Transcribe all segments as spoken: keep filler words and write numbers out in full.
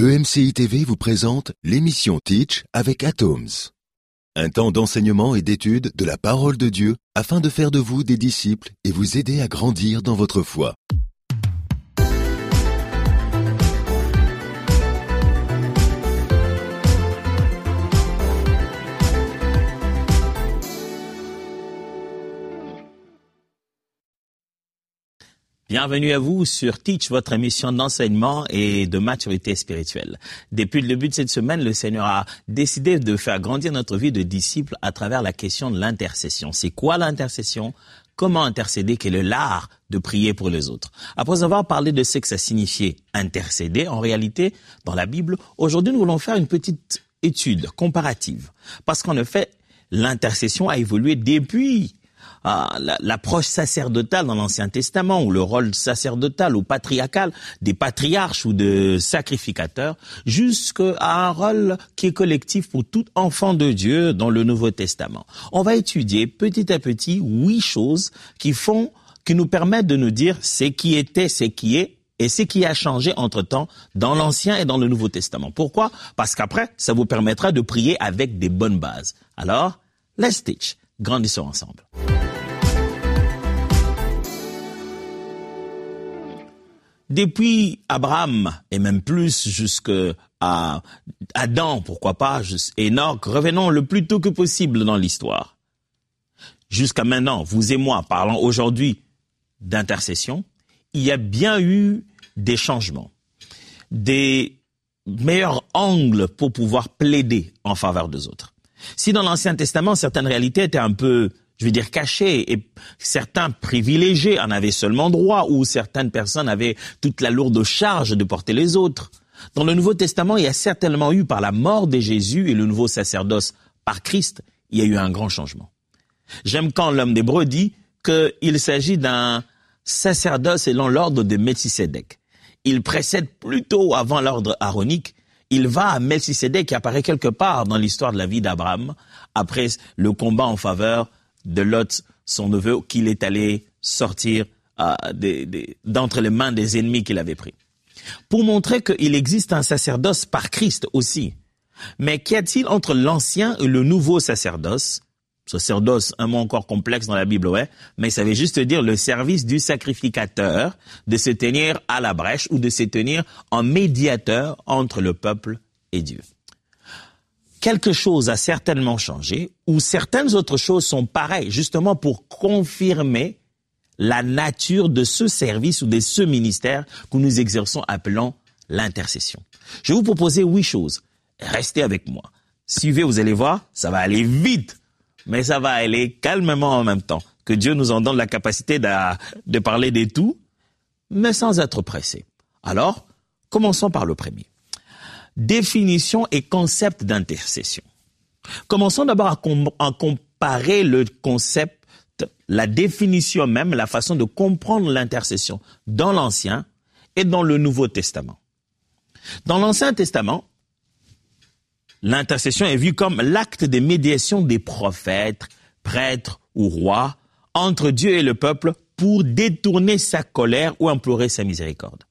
E M C I T V vous présente l'émission Teach avec Atoms. Un temps d'enseignement et d'étude de la parole de Dieu afin de faire de vous des disciples et vous aider à grandir dans votre foi. Bienvenue à vous sur Teach, votre émission d'enseignement et de maturité spirituelle. Depuis le début de cette semaine, le Seigneur a décidé de faire grandir notre vie de disciples à travers la question de l'intercession. C'est quoi l'intercession? Comment intercéder? Quel est l'art de prier pour les autres? Après avoir parlé de ce que ça signifiait intercéder, en réalité, dans la Bible, aujourd'hui nous voulons faire une petite étude comparative. Parce qu'en effet, l'intercession a évolué depuis Ah, l'approche sacerdotale dans l'Ancien Testament, ou le rôle sacerdotal ou patriarcal des patriarches ou de sacrificateurs, jusqu'à un rôle qui est collectif pour tout enfant de Dieu dans le Nouveau Testament. On va étudier petit à petit huit choses qui font, qui nous permettent de nous dire ce qui était, ce qui est, et ce qui a changé entre-temps dans l'Ancien et dans le Nouveau Testament. Pourquoi? Parce qu'après, ça vous permettra de prier avec des bonnes bases. Alors, let's teach. Grandissons ensemble. Depuis Abraham, et même plus jusqu'à Adam, pourquoi pas, Enoch, revenons le plus tôt que possible dans l'histoire. Jusqu'à maintenant, vous et moi, parlons aujourd'hui d'intercession, il y a bien eu des changements, des meilleurs angles pour pouvoir plaider en faveur des autres. Si dans l'Ancien Testament, certaines réalités étaient un peu, je veux dire, cachés, et certains privilégiés en avaient seulement droit, ou certaines personnes avaient toute la lourde charge de porter les autres. Dans le Nouveau Testament, il y a certainement eu, par la mort de Jésus et le nouveau sacerdoce par Christ, il y a eu un grand changement. J'aime quand l'homme d'Hébreu dit qu'il s'agit d'un sacerdoce selon l'ordre de Melchisédek. Il précède plutôt avant l'ordre aaronique. Il va à Melchisédek qui apparaît quelque part dans l'histoire de la vie d'Abraham, après le combat en faveur de Lot, son neveu, qu'il est allé sortir euh, des, des, d'entre les mains des ennemis qu'il avait pris. Pour montrer qu'il existe un sacerdoce par Christ aussi. Mais qu'y a-t-il entre l'ancien et le nouveau sacerdoce? Sacerdoce, un mot encore complexe dans la Bible, ouais, mais ça veut juste dire le service du sacrificateur, de se tenir à la brèche ou de se tenir en médiateur entre le peuple et Dieu. Quelque chose a certainement changé, ou certaines autres choses sont pareilles, justement pour confirmer la nature de ce service ou de ce ministère que nous exerçons appelant l'intercession. Je vais vous proposer huit choses. Restez avec moi. Suivez, vous allez voir, ça va aller vite, mais ça va aller calmement en même temps. Que Dieu nous en donne la capacité de, de parler des tout, mais sans être pressé. Alors, commençons par le premier. Définition et concept d'intercession. Commençons d'abord à, com- à comparer le concept, la définition même, la façon de comprendre l'intercession dans l'Ancien et dans le Nouveau Testament. Dans l'Ancien Testament, l'intercession est vue comme l'acte de médiation des prophètes, prêtres ou rois entre Dieu et le peuple pour détourner sa colère ou implorer sa miséricorde.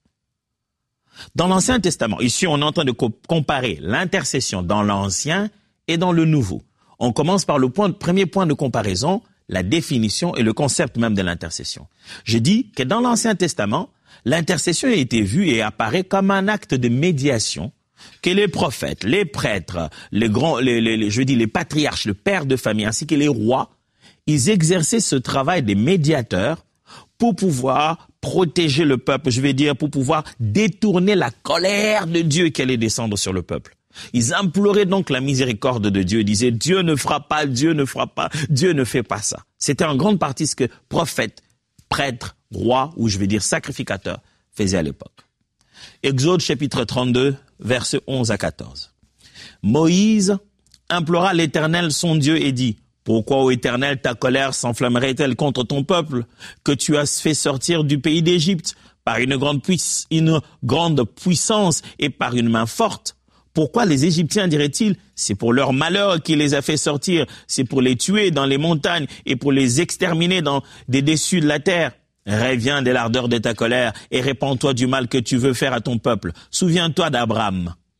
Dans l'Ancien Testament, ici on est en train de co- comparer l'intercession dans l'Ancien et dans le Nouveau. On commence par le point, premier point de comparaison, la définition et le concept même de l'intercession. Je dis que dans l'Ancien Testament, l'intercession a été vue et apparaît comme un acte de médiation que les prophètes, les prêtres, les grands, les, les, les, je dis les patriarches, le père de famille, ainsi que les rois, ils exerçaient ce travail des médiateurs pour pouvoir protéger le peuple, je vais dire, pour pouvoir détourner la colère de Dieu qui allait descendre sur le peuple. Ils imploraient donc la miséricorde de Dieu, ils disaient, Dieu ne fera pas, Dieu ne fera pas, Dieu ne fait pas ça. C'était en grande partie ce que prophètes, prêtres, rois, ou je vais dire sacrificateurs, faisaient à l'époque. Exode chapitre trente-deux, versets onze à quatorze. Moïse implora l'Éternel son Dieu et dit, « Pourquoi, ô Éternel, ta colère s'enflammerait-elle contre ton peuple, que tu as fait sortir du pays d'Égypte par une grande, puiss- une grande puissance et par une main forte? Pourquoi les Égyptiens, diraient-ils, c'est pour leur malheur qu'il les a fait sortir, c'est pour les tuer dans les montagnes et pour les exterminer dans des dessus de la terre? Reviens de l'ardeur de ta colère et répands-toi du mal que tu veux faire à ton peuple. Souviens-toi d'Abraham,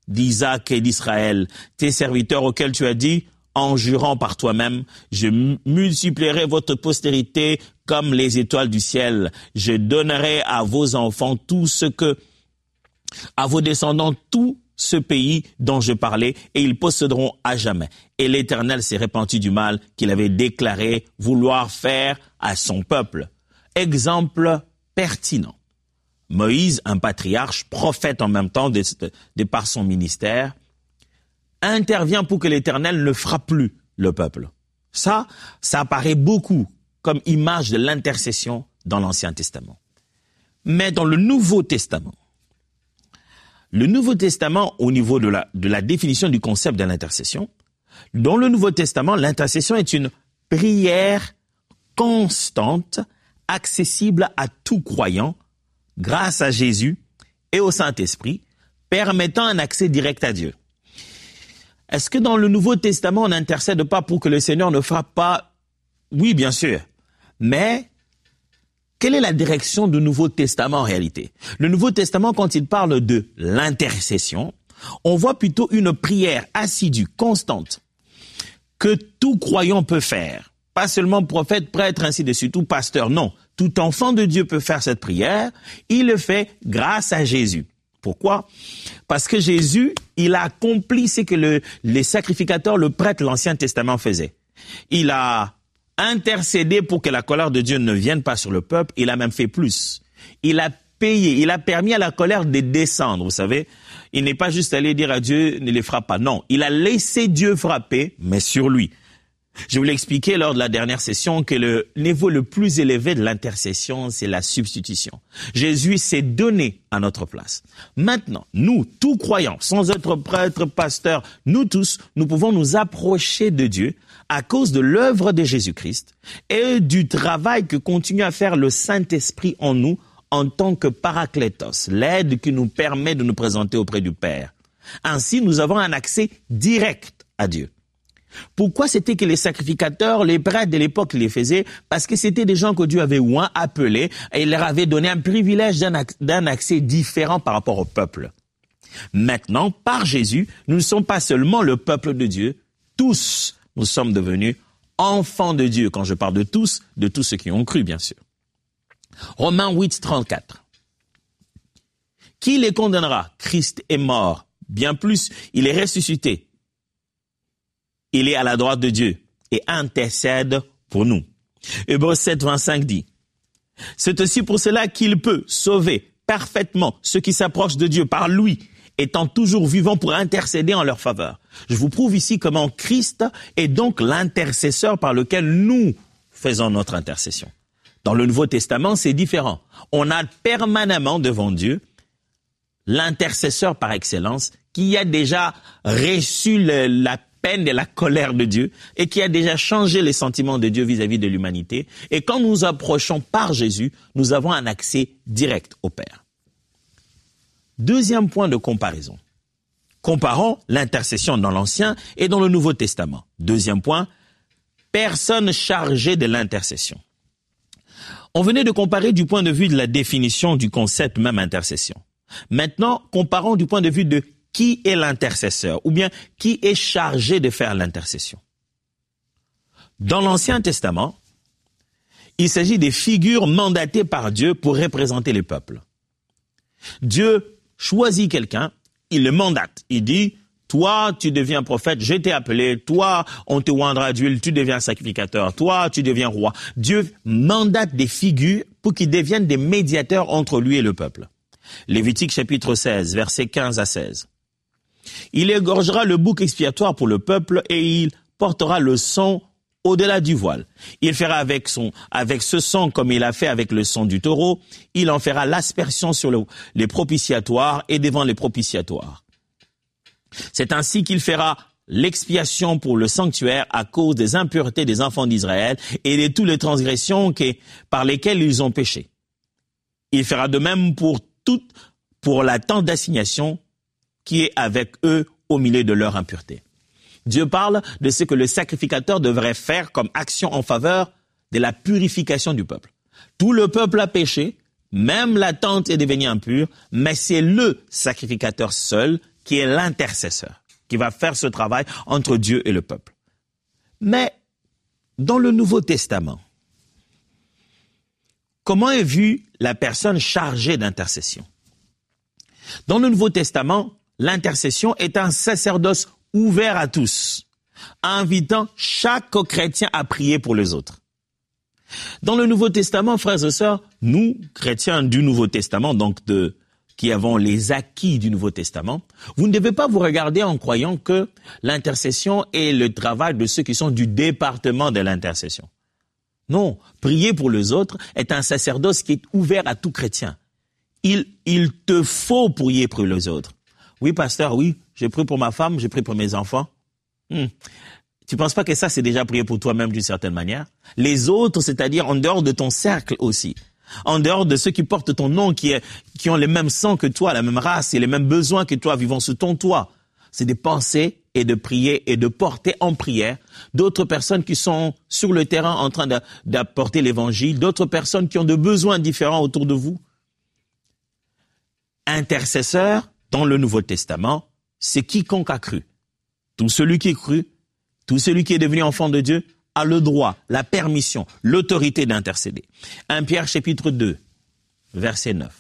d'Isaac et d'Israël, tes serviteurs auxquels tu as dit, en jurant par toi-même, je multiplierai votre postérité comme les étoiles du ciel. Je donnerai à vos enfants tout ce que, à vos descendants, tout ce pays dont je parlais, et ils posséderont à jamais. Et l'Éternel s'est repenti du mal qu'il avait déclaré vouloir faire à son peuple. Exemple pertinent. Moïse, un patriarche, prophète en même temps de, de, de par son ministère, intervient pour que l'Éternel ne frappe plus le peuple. Ça, ça apparaît beaucoup comme image de l'intercession dans l'Ancien Testament. Mais dans le Nouveau Testament, le Nouveau Testament, au niveau de la, de la définition du concept de l'intercession, dans le Nouveau Testament, l'intercession est une prière constante, accessible à tout croyant, grâce à Jésus et au Saint-Esprit, permettant un accès direct à Dieu. Est-ce que dans le Nouveau Testament, on n'intercède pas pour que le Seigneur ne frappe pas? Oui, bien sûr. Mais quelle est la direction du Nouveau Testament en réalité? Le Nouveau Testament, quand il parle de l'intercession, on voit plutôt une prière assidue, constante, que tout croyant peut faire. Pas seulement prophète, prêtre, ainsi de suite, ou pasteur, non. Tout enfant de Dieu peut faire cette prière. Il le fait grâce à Jésus. Pourquoi? Parce que Jésus, il a accompli ce que le, les sacrificateurs, le prêtre, l'Ancien Testament faisaient. Il a intercédé pour que la colère de Dieu ne vienne pas sur le peuple. Il a même fait plus. Il a payé, il a permis à la colère de descendre, vous savez. Il n'est pas juste allé dire à Dieu, ne les frappe pas. Non, il a laissé Dieu frapper, mais sur lui. Je vous l'ai expliqué lors de la dernière session que le niveau le plus élevé de l'intercession, c'est la substitution. Jésus s'est donné à notre place. Maintenant, nous, tous croyants, sans être prêtres, pasteurs, nous tous, nous pouvons nous approcher de Dieu à cause de l'œuvre de Jésus-Christ et du travail que continue à faire le Saint-Esprit en nous en tant que paraclétos, l'aide qui nous permet de nous présenter auprès du Père. Ainsi, nous avons un accès direct à Dieu. Pourquoi c'était que les sacrificateurs, les prêtres de l'époque les faisaient? Parce que c'était des gens que Dieu avait ouin, appelés, et il leur avait donné un privilège d'un, d'un accès différent par rapport au peuple. Maintenant, par Jésus, nous ne sommes pas seulement le peuple de Dieu, tous nous sommes devenus enfants de Dieu. Quand je parle de tous, de tous ceux qui ont cru, bien sûr. Romains huit, trente-quatre. Qui les condamnera? Christ est mort. Bien plus, il est ressuscité. Il est à la droite de Dieu et intercède pour nous. Hébreux sept, vingt-cinq dit, « C'est aussi pour cela qu'il peut sauver parfaitement ceux qui s'approchent de Dieu par lui, étant toujours vivant pour intercéder en leur faveur. » Je vous prouve ici comment Christ est donc l'intercesseur par lequel nous faisons notre intercession. Dans le Nouveau Testament, c'est différent. On a permanemment devant Dieu l'intercesseur par excellence qui a déjà reçu le, la peine et la colère de Dieu et qui a déjà changé les sentiments de Dieu vis-à-vis de l'humanité. Et quand nous approchons par Jésus, nous avons un accès direct au Père. Deuxième point de comparaison. Comparons l'intercession dans l'Ancien et dans le Nouveau Testament. Deuxième point, personne chargée de l'intercession. On venait de comparer du point de vue de la définition du concept même intercession. Maintenant, comparons du point de vue de qui est l'intercesseur, ou bien qui est chargé de faire l'intercession. Dans l'Ancien Testament, il s'agit des figures mandatées par Dieu pour représenter les peuples. Dieu choisit quelqu'un, il le mandate, il dit, toi, tu deviens prophète, je t'ai appelé, toi, on te oindra d'huile, tu deviens sacrificateur, toi, tu deviens roi. Dieu mandate des figures pour qu'ils deviennent des médiateurs entre lui et le peuple. Lévitique chapitre seize, versets quinze à seize. Il égorgera le bouc expiatoire pour le peuple et il portera le sang au-delà du voile. Il fera avec son, avec ce sang comme il a fait avec le sang du taureau, il en fera l'aspersion sur le, les propitiatoires et devant les propitiatoires. C'est ainsi qu'il fera l'expiation pour le sanctuaire à cause des impuretés des enfants d'Israël et de toutes les transgressions qui, par lesquelles ils ont péché. Il fera de même pour toute, pour la tente d'assignation qui est avec eux au milieu de leur impureté. Dieu parle de ce que le sacrificateur devrait faire comme action en faveur de la purification du peuple. Tout le peuple a péché, même la tente est devenue impure, mais c'est le sacrificateur seul qui est l'intercesseur, qui va faire ce travail entre Dieu et le peuple. Mais dans le Nouveau Testament, comment est vue la personne chargée d'intercession? Dans le Nouveau Testament, l'intercession est un sacerdoce ouvert à tous, invitant chaque chrétien à prier pour les autres. Dans le Nouveau Testament, frères et sœurs, nous, chrétiens du Nouveau Testament, donc de, qui avons les acquis du Nouveau Testament, vous ne devez pas vous regarder en croyant que l'intercession est le travail de ceux qui sont du département de l'intercession. Non, prier pour les autres est un sacerdoce qui est ouvert à tout chrétien. Il, il te faut prier pour les autres. Oui, pasteur, oui, j'ai prié pour ma femme, j'ai prié pour mes enfants. Hmm. Tu penses pas que ça, c'est déjà prié pour toi-même d'une certaine manière? Les autres, c'est-à-dire en dehors de ton cercle aussi. En dehors de ceux qui portent ton nom, qui, est, qui ont le même sang que toi, la même race et les mêmes besoins que toi, vivant sous ton toit. C'est de penser et de prier et de porter en prière d'autres personnes qui sont sur le terrain en train de, d'apporter l'évangile, d'autres personnes qui ont de besoins différents autour de vous. Intercesseur, dans le Nouveau Testament, c'est quiconque a cru. Tout celui qui est cru, tout celui qui est devenu enfant de Dieu, a le droit, la permission, l'autorité d'intercéder. premier Pierre chapitre deux, verset neuf.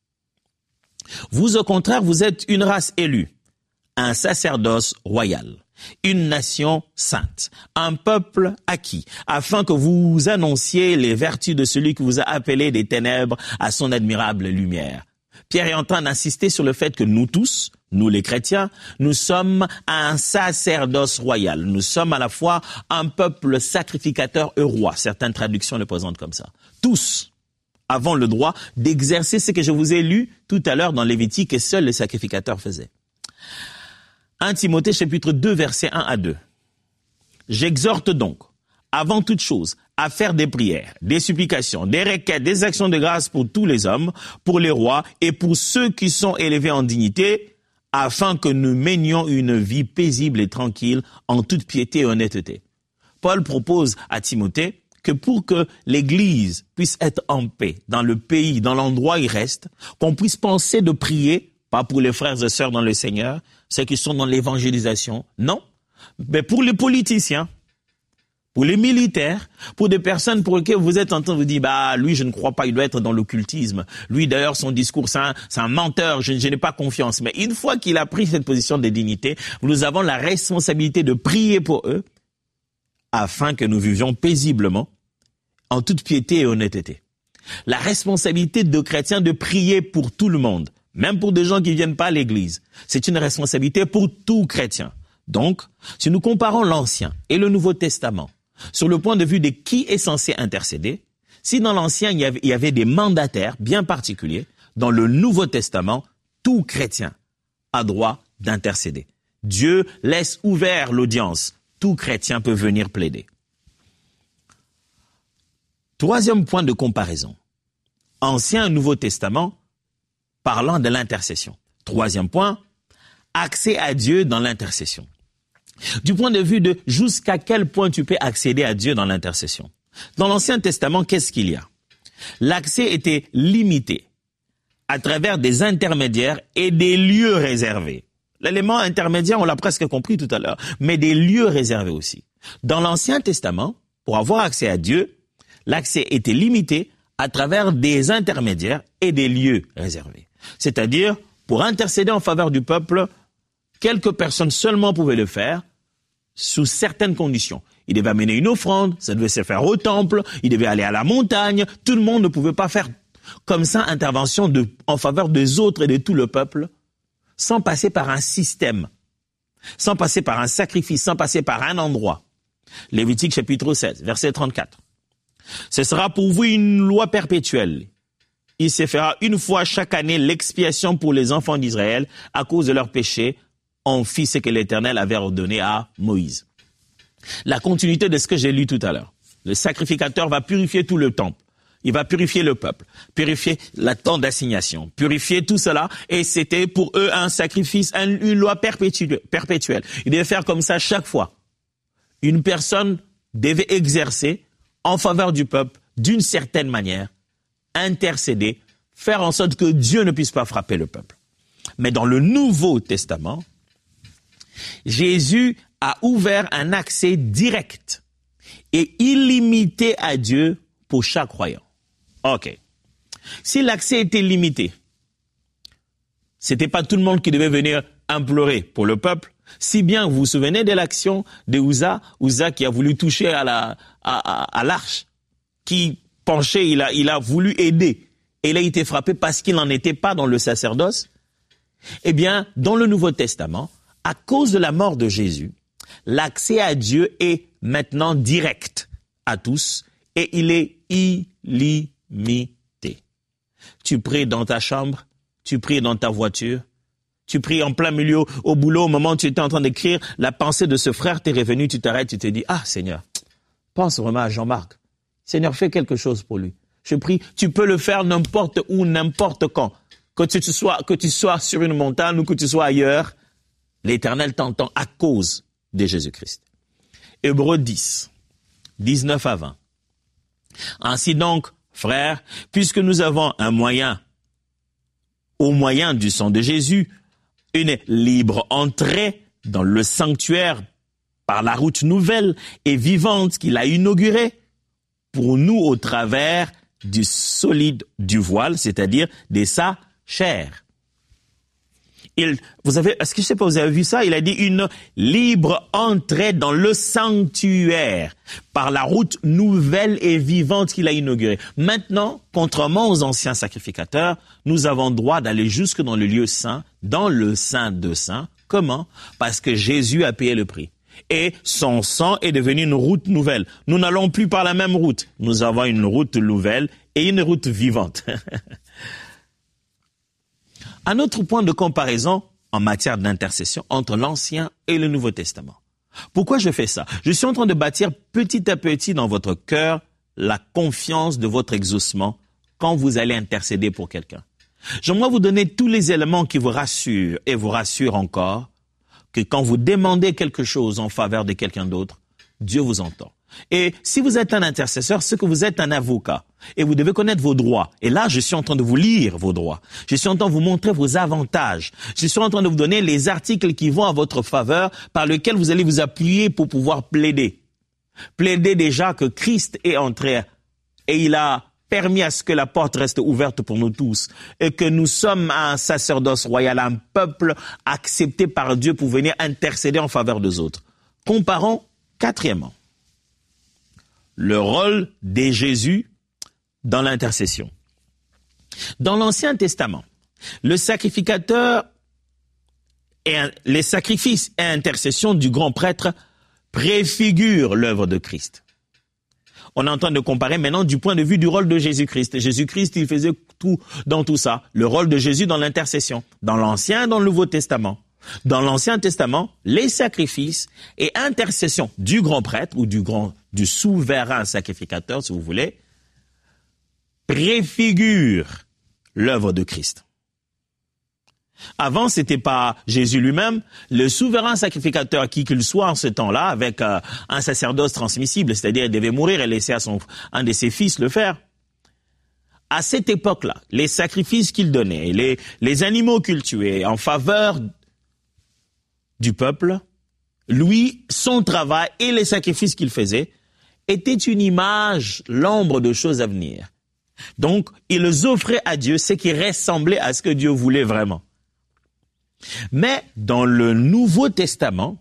Vous, au contraire, vous êtes une race élue, un sacerdoce royal, une nation sainte, un peuple acquis, afin que vous annonciez les vertus de celui qui vous a appelé des ténèbres à son admirable lumière. Pierre est en train d'insister sur le fait que nous tous, nous les chrétiens, nous sommes un sacerdoce royal. Nous sommes à la fois un peuple sacrificateur et roi. Certaines traductions le présentent comme ça. Tous avons le droit d'exercer ce que je vous ai lu tout à l'heure dans Lévitique et seuls les sacrificateurs faisaient. premier Timothée chapitre deux, versets un à deux. J'exhorte donc, avant toute chose, à faire des prières, des supplications, des requêtes, des actions de grâce pour tous les hommes, pour les rois et pour ceux qui sont élevés en dignité, afin que nous menions une vie paisible et tranquille en toute piété et honnêteté. Paul propose à Timothée que pour que l'Église puisse être en paix dans le pays, dans l'endroit où il reste, qu'on puisse penser de prier, pas pour les frères et sœurs dans le Seigneur, ceux qui sont dans l'évangélisation, non, mais pour les politiciens, pour les militaires, pour des personnes pour lesquelles vous êtes en train de vous dire, bah, lui, je ne crois pas, il doit être dans l'occultisme. Lui, d'ailleurs, son discours, c'est un, c'est un menteur, je, je n'ai pas confiance. Mais une fois qu'il a pris cette position de dignité, nous avons la responsabilité de prier pour eux, afin que nous vivions paisiblement, en toute piété et honnêteté. La responsabilité de chrétiens de prier pour tout le monde, même pour des gens qui ne viennent pas à l'église. C'est une responsabilité pour tout chrétien. Donc, si nous comparons l'Ancien et le Nouveau Testament, sur le point de vue de qui est censé intercéder, si dans l'Ancien il y avait, il y avait des mandataires bien particuliers, dans le Nouveau Testament, tout chrétien a droit d'intercéder. Dieu laisse ouvert l'audience. Tout chrétien peut venir plaider. Troisième point de comparaison. Ancien et Nouveau Testament, parlant de l'intercession. Troisième point, accès à Dieu dans l'intercession. Du point de vue de jusqu'à quel point tu peux accéder à Dieu dans l'intercession. Dans l'Ancien Testament, qu'est-ce qu'il y a? L'accès était limité à travers des intermédiaires et des lieux réservés. L'élément intermédiaire, on l'a presque compris tout à l'heure, mais des lieux réservés aussi. Dans l'Ancien Testament, pour avoir accès à Dieu, l'accès était limité à travers des intermédiaires et des lieux réservés. C'est-à-dire, pour intercéder en faveur du peuple, quelques personnes seulement pouvaient le faire sous certaines conditions. Il devait amener une offrande, ça devait se faire au temple, il devait aller à la montagne. Tout le monde ne pouvait pas faire comme ça intervention de, en faveur des autres et de tout le peuple, sans passer par un système, sans passer par un sacrifice, sans passer par un endroit. Lévitique chapitre seize, verset trente-quatre. Ce sera pour vous une loi perpétuelle. Il se fera une fois chaque année l'expiation pour les enfants d'Israël à cause de leurs péchés. On fit ce que l'Éternel avait ordonné à Moïse. La continuité de ce que j'ai lu tout à l'heure. Le sacrificateur va purifier tout le temple. Il va purifier le peuple, purifier la tente d'assignation, purifier tout cela. Et c'était pour eux un sacrifice, une loi perpétuelle. Il devait faire comme ça chaque fois. Une personne devait exercer en faveur du peuple d'une certaine manière, intercéder, faire en sorte que Dieu ne puisse pas frapper le peuple. Mais dans le Nouveau Testament, Jésus a ouvert un accès direct et illimité à Dieu pour chaque croyant. Ok. Si l'accès était limité, c'était pas tout le monde qui devait venir implorer pour le peuple, si bien vous vous souvenez de l'action de Uza, Uza qui a voulu toucher à la, à, à, à l'arche, qui penchait, il a, il a voulu aider, et il a été frappé parce qu'il n'en était pas dans le sacerdoce. Eh bien, dans le Nouveau Testament, à cause de la mort de Jésus, l'accès à Dieu est maintenant direct à tous, et il est illimité. Tu pries dans ta chambre, tu pries dans ta voiture, tu pries en plein milieu au boulot, au moment où tu étais en train d'écrire, la pensée de ce frère t'est revenue, tu t'arrêtes, tu te dis, ah Seigneur, pense vraiment à Jean-Marc. Seigneur, fais quelque chose pour lui. Je prie, tu peux le faire n'importe où, n'importe quand. Que tu sois, que tu sois sur une montagne ou que tu sois ailleurs, l'Éternel t'entend à cause de Jésus-Christ. Hébreux dix, dix-neuf à vingt. Ainsi donc, frères, puisque nous avons un moyen, au moyen du sang de Jésus, une libre entrée dans le sanctuaire par la route nouvelle et vivante qu'il a inaugurée, pour nous au travers du solide du voile, c'est-à-dire de sa chair. Il, vous avez, est-ce que je sais pas, vous avez vu ça? Il a dit une libre entrée dans le sanctuaire par la route nouvelle et vivante qu'il a inaugurée. Maintenant, contrairement aux anciens sacrificateurs, nous avons droit d'aller jusque dans le lieu saint, dans le saint de saints. Comment? Parce que Jésus a payé le prix. Et son sang est devenu une route nouvelle. Nous n'allons plus par la même route. Nous avons une route nouvelle et une route vivante. Un autre point de comparaison en matière d'intercession entre l'Ancien et le Nouveau Testament. Pourquoi je fais ça? Je suis en train de bâtir petit à petit dans votre cœur la confiance de votre exaucement quand vous allez intercéder pour quelqu'un. J'aimerais vous donner tous les éléments qui vous rassurent et vous rassurent encore que quand vous demandez quelque chose en faveur de quelqu'un d'autre, Dieu vous entend. Et si vous êtes un intercesseur, c'est que vous êtes un avocat. Et vous devez connaître vos droits. Et là, je suis en train de vous lire vos droits. Je suis en train de vous montrer vos avantages. Je suis en train de vous donner les articles qui vont à votre faveur, par lesquels vous allez vous appuyer pour pouvoir plaider. Plaider déjà que Christ est entré et il a permis à ce que la porte reste ouverte pour nous tous et que nous sommes un sacerdoce royal, un peuple accepté par Dieu pour venir intercéder en faveur des autres. Comparons quatrièmement le rôle de Jésus dans l'intercession. Dans l'Ancien Testament, le sacrificateur et les sacrifices et intercessions du grand prêtre préfigurent l'œuvre de Christ. On est en train de comparer maintenant du point de vue du rôle de Jésus-Christ. Jésus-Christ, il faisait tout dans tout ça. Le rôle de Jésus dans l'intercession, dans l'Ancien et dans le Nouveau Testament. Dans l'Ancien Testament, les sacrifices et intercessions du grand prêtre ou du grand, du souverain sacrificateur, si vous voulez, préfigurent l'œuvre de Christ. Avant, c'était pas Jésus lui-même, le souverain sacrificateur, qui qu'il soit en ce temps-là, avec euh, un sacerdoce transmissible, c'est-à-dire il devait mourir et laisser à son, un de ses fils le faire. À cette époque-là, les sacrifices qu'il donnait, les, les animaux qu'il tuait en faveur du peuple, lui, son travail et les sacrifices qu'il faisait étaient une image, l'ombre de choses à venir. Donc, ils offraient à Dieu ce qui ressemblait à ce que Dieu voulait vraiment. Mais dans le Nouveau Testament,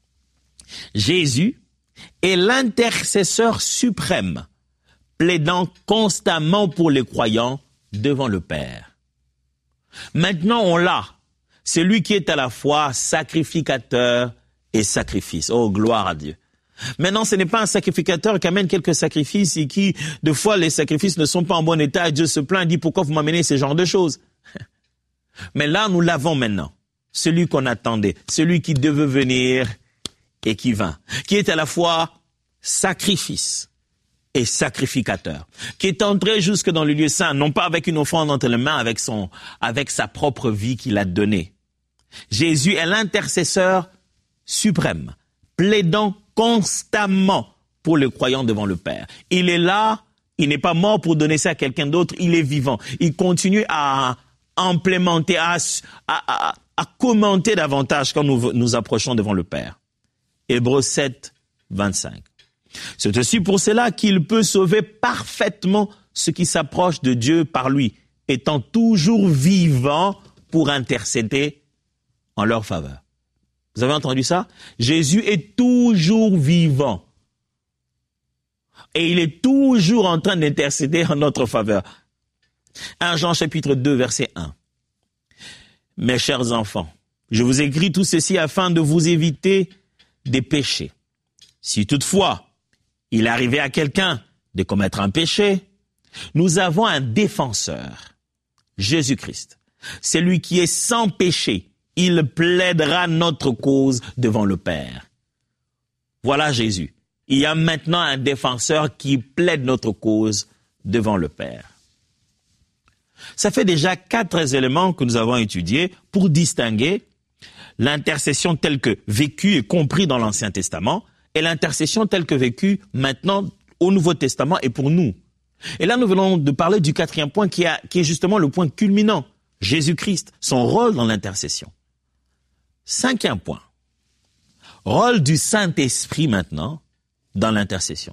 Jésus est l'intercesseur suprême, plaidant constamment pour les croyants devant le Père. Maintenant, on l'a, celui qui est à la fois sacrificateur et sacrifice. Oh, gloire à Dieu. Maintenant, ce n'est pas un sacrificateur qui amène quelques sacrifices et qui, de fois, les sacrifices ne sont pas en bon état et Dieu se plaint et dit « Pourquoi vous m'amenez ce genre de choses ?» Mais là, nous l'avons maintenant. Celui qu'on attendait, celui qui devait venir et qui vint, qui est à la fois sacrifice et sacrificateur, qui est entré jusque dans le lieu saint, non pas avec une offrande entre les mains, avec son, avec sa propre vie qu'il a donnée. Jésus est l'intercesseur suprême, plaidant constamment pour les croyants devant le Père. Il est là, il n'est pas mort pour donner ça à quelqu'un d'autre, il est vivant. Il continue à implémenter, à, à, à, à commenter davantage quand nous nous approchons devant le Père. Hébreux sept, vingt-cinq. C'est aussi pour cela qu'il peut sauver parfaitement ceux qui s'approchent de Dieu par lui, étant toujours vivant pour intercéder en leur faveur. Vous avez entendu ça? Jésus est toujours vivant. Et il est toujours en train d'intercéder en notre faveur. premier Jean chapitre deux, verset un. Mes chers enfants, je vous écris tout ceci afin de vous éviter des péchés. Si toutefois, il arrivait à quelqu'un de commettre un péché, nous avons un défenseur, Jésus-Christ. C'est lui qui est sans péché. Il plaidera notre cause devant le Père. Voilà Jésus. Il y a maintenant un défenseur qui plaide notre cause devant le Père. Ça fait déjà quatre éléments que nous avons étudiés pour distinguer l'intercession telle que vécue et comprise dans l'Ancien Testament et l'intercession telle que vécue maintenant au Nouveau Testament et pour nous. Et là, nous venons de parler du quatrième point qui, a, qui est justement le point culminant, Jésus-Christ, son rôle dans l'intercession. Cinquième point, rôle du Saint-Esprit maintenant dans l'intercession.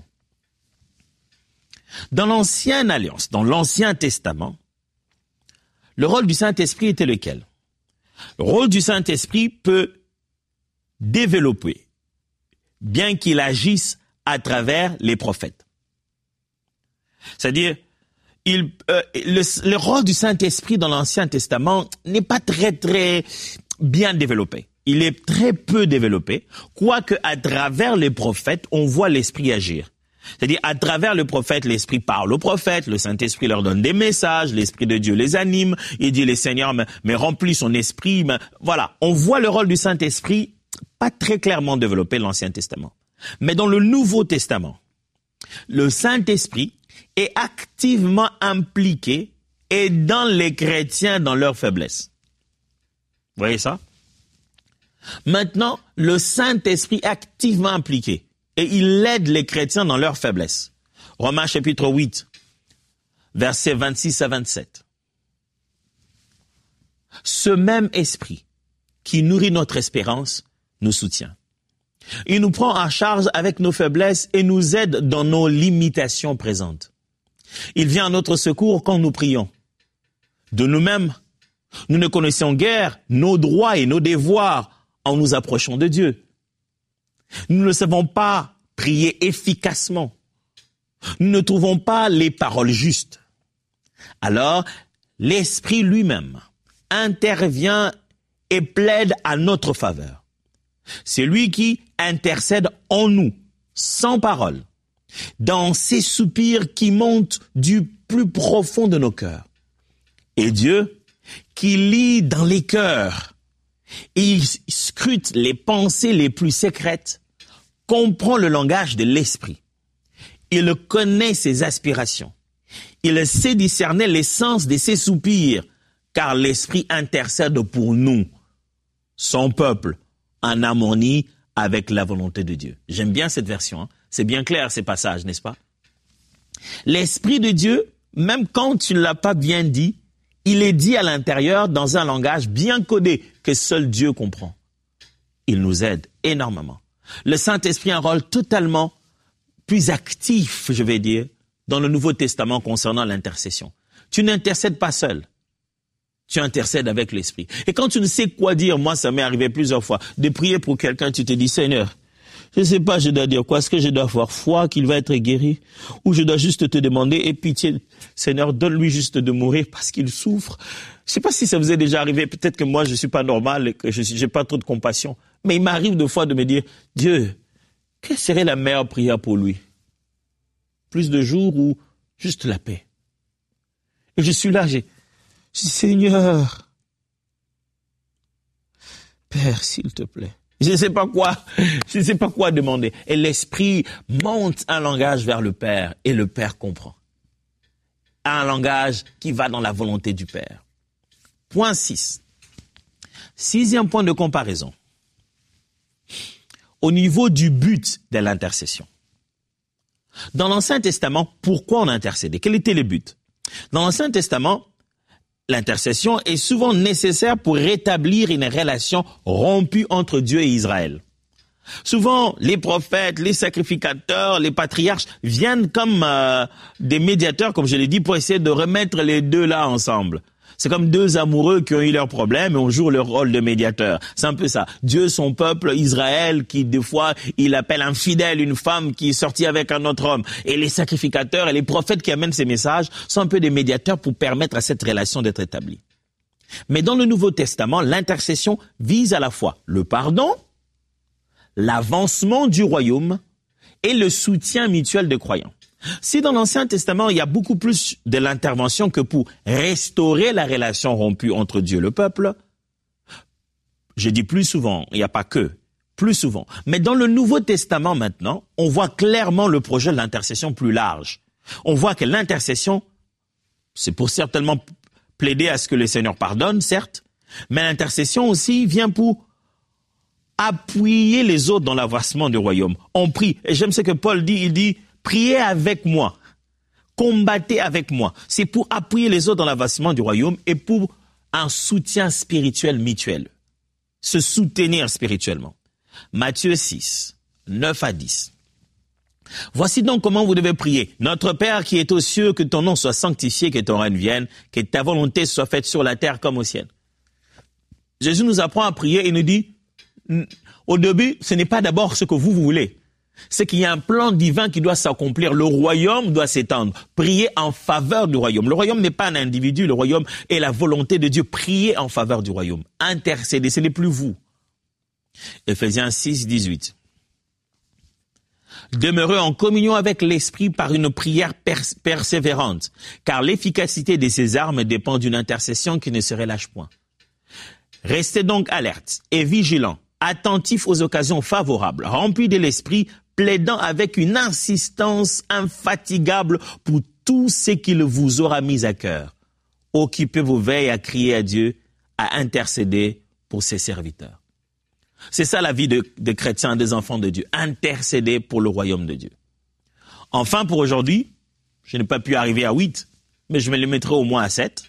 Dans l'Ancienne Alliance, dans l'Ancien Testament, le rôle du Saint-Esprit était lequel? Le rôle du Saint-Esprit peut développer, bien qu'il agisse à travers les prophètes. C'est-à-dire, il, euh, le, le rôle du Saint-Esprit dans l'Ancien Testament n'est pas très, très bien développé. Il est très peu développé, quoique à travers les prophètes, on voit l'Esprit agir. C'est-à-dire, à travers le prophète, l'Esprit parle aux prophètes, le Saint-Esprit leur donne des messages, l'Esprit de Dieu les anime, il dit, les Seigneurs me, me remplit son esprit. Me... Voilà, on voit le rôle du Saint-Esprit pas très clairement développé dans l'Ancien Testament. Mais dans le Nouveau Testament, le Saint-Esprit est activement impliqué aidant les chrétiens dans leur faiblesse. Vous voyez ça? Maintenant, le Saint-Esprit est activement impliqué et il aide les chrétiens dans leur faiblesse. Romains chapitre huit, versets vingt-six à vingt-sept. Ce même esprit qui nourrit notre espérance nous soutient. Il nous prend en charge avec nos faiblesses et nous aide dans nos limitations présentes. Il vient à notre secours quand nous prions. De nous-mêmes, nous ne connaissons guère nos droits et nos devoirs en nous approchant de Dieu. Nous ne savons pas prier efficacement. Nous ne trouvons pas les paroles justes. Alors, l'Esprit lui-même intervient et plaide à notre faveur. C'est lui qui intercède en nous, sans parole, dans ces soupirs qui montent du plus profond de nos cœurs. Et Dieu, qui lit dans les cœurs, et il scrute les pensées les plus secrètes, comprend le langage de l'esprit. Il connaît ses aspirations. Il sait discerner l'essence de ses soupirs, car l'esprit intercède pour nous, son peuple, en harmonie avec la volonté de Dieu. J'aime bien cette version, hein? C'est bien clair ces passages, n'est-ce pas? L'esprit de Dieu, même quand tu ne l'as pas bien dit, il est dit à l'intérieur dans un langage bien codé que seul Dieu comprend. Il nous aide énormément. Le Saint-Esprit a un rôle totalement plus actif, je vais dire, dans le Nouveau Testament concernant l'intercession. Tu n'intercèdes pas seul. Tu intercèdes avec l'Esprit. Et quand tu ne sais quoi dire, moi ça m'est arrivé plusieurs fois, de prier pour quelqu'un, tu te dis, Seigneur, je ne sais pas, je dois dire quoi, est-ce que je dois avoir foi qu'il va être guéri, ou je dois juste te demander, et pitié, Seigneur, donne-lui juste de mourir parce qu'il souffre. Je ne sais pas si ça vous est déjà arrivé, peut-être que moi je ne suis pas normal, et que je n'ai pas trop de compassion, mais il m'arrive de fois de me dire, Dieu, quelle serait la meilleure prière pour lui? Plus de jours ou juste la paix? Et je suis là, j'ai Je dis, Seigneur, Père, s'il te plaît. Je ne sais pas quoi, je ne sais pas quoi demander. Et l'Esprit monte un langage vers le Père et le Père comprend. Un langage qui va dans la volonté du Père. Point six. Sixième point de comparaison. Au niveau du but de l'intercession. Dans l'Ancien Testament, pourquoi on intercédait? Quel était le but? Dans l'Ancien Testament, l'intercession est souvent nécessaire pour rétablir une relation rompue entre Dieu et Israël. Souvent, les prophètes, les sacrificateurs, les patriarches viennent comme euh, des médiateurs, comme je l'ai dit, pour essayer de remettre les deux là ensemble. C'est comme deux amoureux qui ont eu leurs problèmes et on joue leur rôle de médiateur. C'est un peu ça. Dieu, son peuple, Israël, qui des fois, il appelle infidèle une femme qui est sortie avec un autre homme. Et les sacrificateurs et les prophètes qui amènent ces messages sont un peu des médiateurs pour permettre à cette relation d'être établie. Mais dans le Nouveau Testament, l'intercession vise à la fois le pardon, l'avancement du royaume et le soutien mutuel des croyants. Si dans l'Ancien Testament, il y a beaucoup plus de l'intervention que pour restaurer la relation rompue entre Dieu et le peuple, je dis plus souvent, il n'y a pas que, plus souvent. Mais dans le Nouveau Testament maintenant, on voit clairement le projet de l'intercession plus large. On voit que l'intercession, c'est pour certainement plaider à ce que le Seigneur pardonne, certes, mais l'intercession aussi vient pour appuyer les autres dans l'avancement du royaume. On prie, et j'aime ce que Paul dit, il dit, priez avec moi, combattez avec moi. C'est pour appuyer les autres dans l'avancement du royaume et pour un soutien spirituel mutuel. Se soutenir spirituellement. Matthieu six, neuf à dix. Voici donc comment vous devez prier. Notre Père qui est aux cieux, que ton nom soit sanctifié, que ton règne vienne, que ta volonté soit faite sur la terre comme au ciel. Jésus nous apprend à prier et nous dit, au début, ce n'est pas d'abord ce que vous, vous voulez. C'est qu'il y a un plan divin qui doit s'accomplir. Le royaume doit s'étendre. Priez en faveur du royaume. Le royaume n'est pas un individu. Le royaume est la volonté de Dieu. Priez en faveur du royaume. Intercédez. Ce n'est plus vous. Éphésiens six, dix-huit. Demeurez en communion avec l'Esprit par une prière pers- persévérante, car l'efficacité de ces armes dépend d'une intercession qui ne se relâche point. Restez donc alertes et vigilants, attentifs aux occasions favorables, remplis de l'Esprit, plaidant avec une insistance infatigable pour tout ce qu'il vous aura mis à cœur. Occupez vos veilles à crier à Dieu, à intercéder pour ses serviteurs. C'est ça la vie de, de chrétiens, des enfants de Dieu. Intercéder pour le royaume de Dieu. Enfin, pour aujourd'hui, je n'ai pas pu arriver à huit, mais je me le mettrai au moins à sept.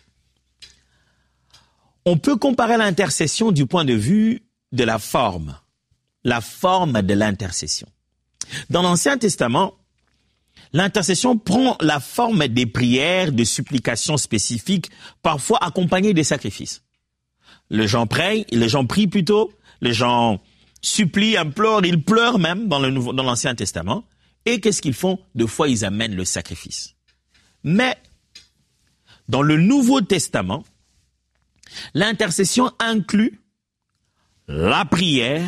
On peut comparer l'intercession du point de vue de la forme. La forme de l'intercession. Dans l'Ancien Testament, l'intercession prend la forme des prières, de supplications spécifiques, parfois accompagnées des sacrifices. Les gens prient, les gens prient plutôt, les gens supplient, implorent, ils pleurent même dans, le nouveau, dans l'Ancien Testament. Et qu'est-ce qu'ils font? Deux fois, ils amènent le sacrifice. Mais, dans le Nouveau Testament, l'intercession inclut la prière,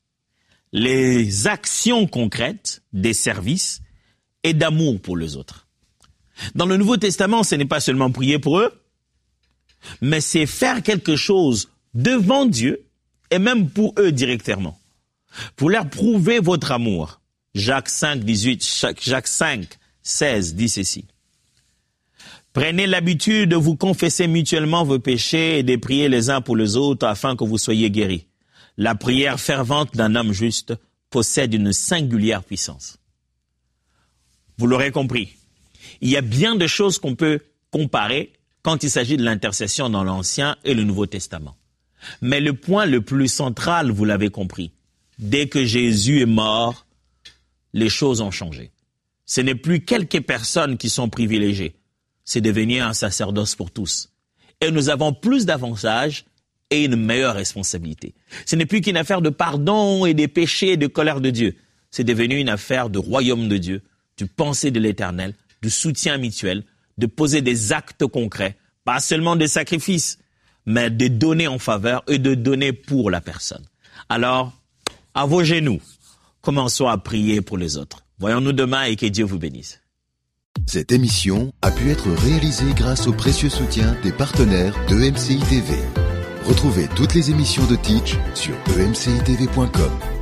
les actions concrètes des services et d'amour pour les autres. Dans le Nouveau Testament, ce n'est pas seulement prier pour eux, mais c'est faire quelque chose devant Dieu et même pour eux directement, pour leur prouver votre amour. Jacques cinq, dix-huit, Jacques cinq, seize dit ceci. Prenez l'habitude de vous confesser mutuellement vos péchés et de prier les uns pour les autres afin que vous soyez guéris. La prière fervente d'un homme juste possède une singulière puissance. Vous l'aurez compris, il y a bien de choses qu'on peut comparer quand il s'agit de l'intercession dans l'Ancien et le Nouveau Testament. Mais le point le plus central, vous l'avez compris, dès que Jésus est mort, les choses ont changé. Ce n'est plus quelques personnes qui sont privilégiées, c'est devenu un sacerdoce pour tous. Et nous avons plus d'avantages et une meilleure responsabilité. Ce n'est plus qu'une affaire de pardon et des péchés et de colère de Dieu. C'est devenu une affaire de royaume de Dieu, du pensée de l'Éternel, du soutien mutuel, de poser des actes concrets, pas seulement des sacrifices, mais de donner en faveur et de donner pour la personne. Alors, à vos genoux, commençons à prier pour les autres. Voyons-nous demain et que Dieu vous bénisse. Cette émission a pu être réalisée grâce au précieux soutien des partenaires de E M C I T V. Retrouvez toutes les émissions de Teach sur e m c i t v point com.